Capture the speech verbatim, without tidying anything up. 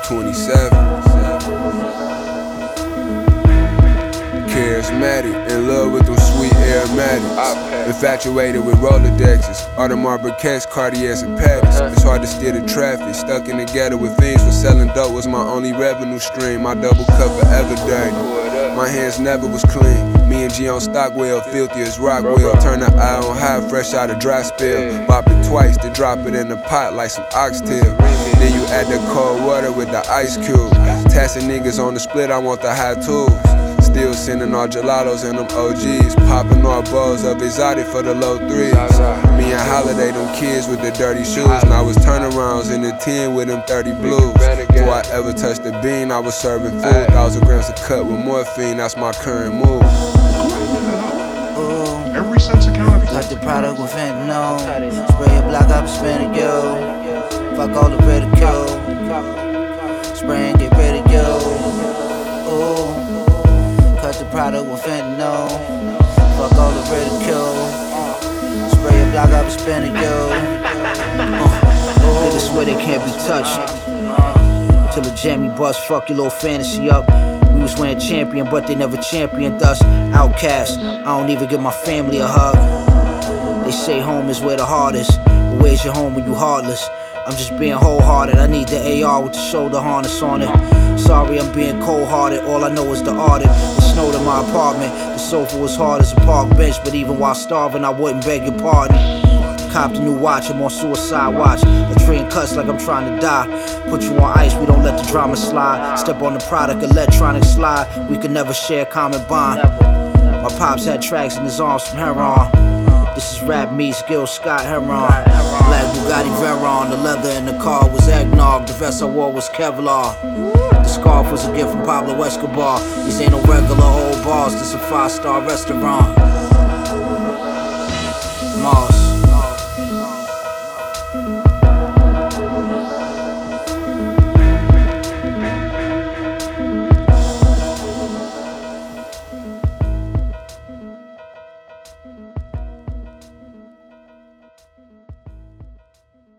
twenty-seven. Charismatic, in love with them sweet aromatics. Infatuated with Rolodexes, Audemars Piguets, Cartiers, and Patties. It's hard to steer the traffic, stuck in the ghetto with fiends. For selling dope was my only revenue stream. My double cup forever dirty. My hands never was clean. Me and G on Stockwell, filthy as Rockwell. Turn the eye on high, fresh out of dry spell. Bop it twice, then drop it in the pot like some oxtail. Then you add the cold water with the ice cube. Tassing niggas on the split, I want the high tools. Still sending all gelatos and them O Gs. Popping all bowls of exotic for the low threes. Me and Holiday, them kids with the dirty shoes. Now I was turnarounds in the ten with them thirty blues. Before I ever touched the bean, I was serving food. Thousand grams of cut with morphine, that's my current move. Ooh. Every sense account. Got the product with fentanyl. Spray a block up, spin it, yo. Fuck all the ridicule. Spray and get rid of you. Ooh. Cut the product with fentanyl. Fuck all the ridicule. Spray a block up, spin it, yo. Uh, Niggas swear they can't be touched. Till the jammy bust, fuck your little fantasy up. We was wearing champion, but they never championed us. Outcast, I don't even give my family a hug. They say home is where the heart is, but where's your home when you heartless? I'm just being wholehearted, I need the A R with the shoulder harness on it. Sorry, I'm being cold-hearted, all I know is the audit. It snowed in my apartment, the sofa was hard as a park bench, but even while starving, I wouldn't beg your pardon. Copped a new watch, I'm on suicide watch. The train cuts like I'm trying to die. Put you on ice, we don't let the drama slide. Step on the product, electronic slide. We can never share a common bond. My pops had tracks in his arms from heroin. This is rap meets Gil Scott Heron. Black Bugatti Veyron, the leather in the car was eggnog. The vest I wore was Kevlar. The scarf was a gift from Pablo Escobar. These ain't no regular old bars, this a five-star restaurant.